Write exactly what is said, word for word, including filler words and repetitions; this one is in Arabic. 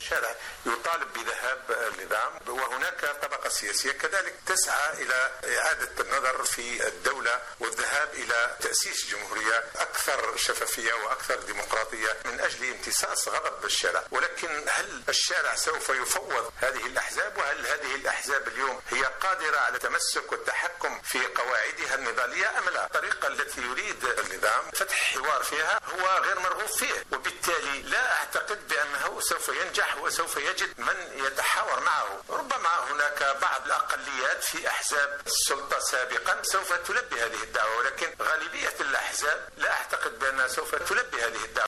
الشارع يطالب بذهاب النظام، وهناك طبقة سياسية كذلك تسعى إلى إعادة النظر في الدولة والذهاب إلى تأسيس جمهورية أكثر شفافية وأكثر ديمقراطية من أجل امتصاص غضب الشارع. ولكن هل الشارع سوف يفوض هذه الأحزاب؟ وهل هذه الأحزاب اليوم هي قادرة على التمسك والتحكم في قواعدها النضالية أم لا؟ الطريقة التي يريد النظام فتح حوار فيها هو غير مرغوب فيه، وبالتالي لا أعتقد بأنه سوف ينجح وسوف يجد من يتحاور معه. ربما هناك بعض الأقليات في أحزاب السلطة سابقا سوف تلبي هذه الدعوة، ولكن غالبية الأحزاب لا أعتقد بأنها سوف تلبي هذه الدعوة.